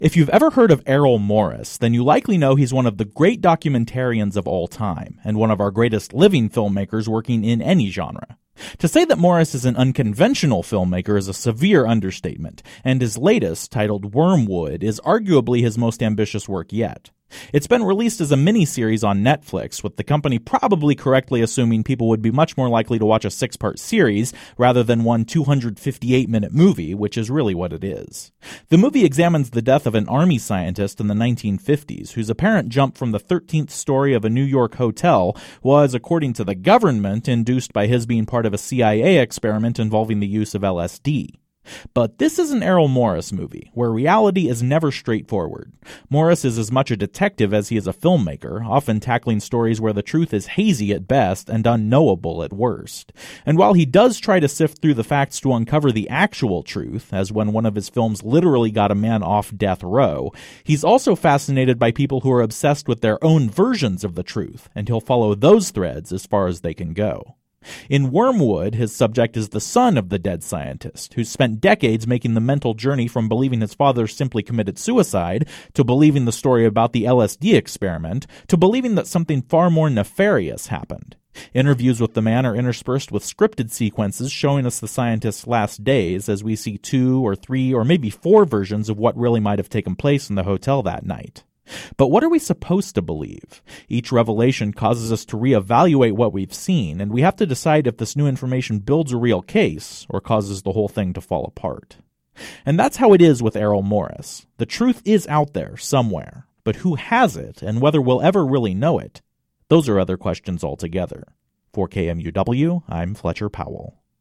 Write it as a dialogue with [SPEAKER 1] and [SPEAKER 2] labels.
[SPEAKER 1] If you've ever heard of Errol Morris, then you likely know he's one of the great documentarians of all time, and one of our greatest living filmmakers working in any genre. To say that Morris is an unconventional filmmaker is a severe understatement, and his latest, titled Wormwood, is arguably his most ambitious work yet. It's been released as a miniseries on Netflix, with the company probably correctly assuming people would be much more likely to watch a 6-part series rather than one 258-minute movie, which is really what it is. The movie examines the death of an army scientist in the 1950s, whose apparent jump from the 13th story of a New York hotel was, according to the government, induced by his being part of a CIA experiment involving the use of LSD. But this is an Errol Morris movie, where reality is never straightforward. Morris is as much a detective as he is a filmmaker, often tackling stories where the truth is hazy at best and unknowable at worst. And while he does try to sift through the facts to uncover the actual truth, as when one of his films literally got a man off death row, he's also fascinated by people who are obsessed with their own versions of the truth, and he'll follow those threads as far as they can go. In Wormwood, his subject is the son of the dead scientist, who's spent decades making the mental journey from believing his father simply committed suicide, to believing the story about the LSD experiment, to believing that something far more nefarious happened. Interviews with the man are interspersed with scripted sequences showing us the scientist's last days, as we see 2 or 3 or maybe 4 versions of what really might have taken place in the hotel that night. But what are we supposed to believe? Each revelation causes us to reevaluate what we've seen, and we have to decide if this new information builds a real case or causes the whole thing to fall apart. And that's how it is with Errol Morris. The truth is out there somewhere, but who has it and whether we'll ever really know it, those are other questions altogether. For KMUW, I'm Fletcher Powell.